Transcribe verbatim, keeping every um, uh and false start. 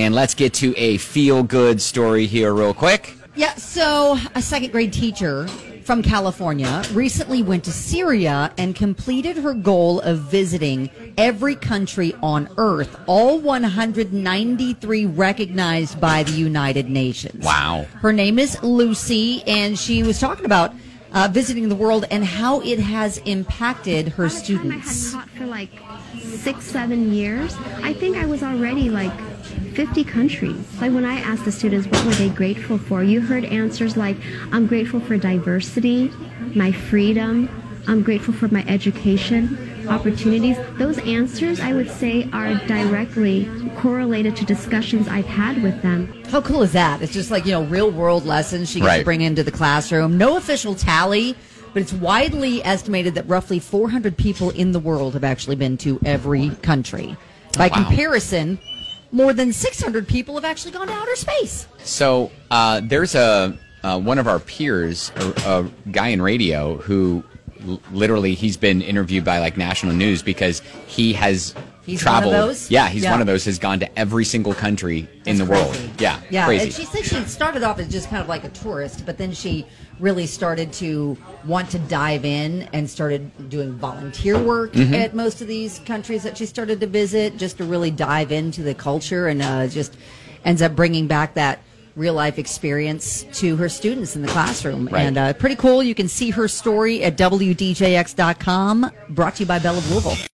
And let's get to a feel-good story here real quick. Yeah, so a second grade teacher from California recently went to Syria and completed her goal of visiting every country on Earth, all one hundred ninety-three recognized by the United Nations. Wow. Her name is Lucy, and she was talking about uh, visiting the world and how it has impacted her students. I had taught for like six, seven years. I think I was already like fifty countries. Like when I asked the students what were they grateful for, you heard answers like, I'm grateful for diversity, my freedom, I'm grateful for my education, opportunities. Those answers, I would say, are directly correlated to discussions I've had with them. How cool is that? It's just like, you know, real world lessons she gets Right. to bring into the classroom. No official tally, but it's widely estimated that roughly four hundred people in the world have actually been to every country. By Wow. comparison, more than six hundred people have actually gone to outer space. So uh, there's a uh, one of our peers, a, a guy in radio who l- literally he's been interviewed by like national news because he has He's one of traveled. those? Yeah, he's Yeah. one of those. Has gone to every single country in That's the world. crazy. Yeah, Yeah, crazy. and she said she started off as just kind of like a tourist, but then she really started to want to dive in and started doing volunteer work Mm-hmm. at most of these countries that she started to visit, just to really dive into the culture, and uh, just ends up bringing back that real life experience to her students in the classroom. Right. And uh, pretty cool. You can see her story at W D J X dot com, brought to you by Bell of Louisville.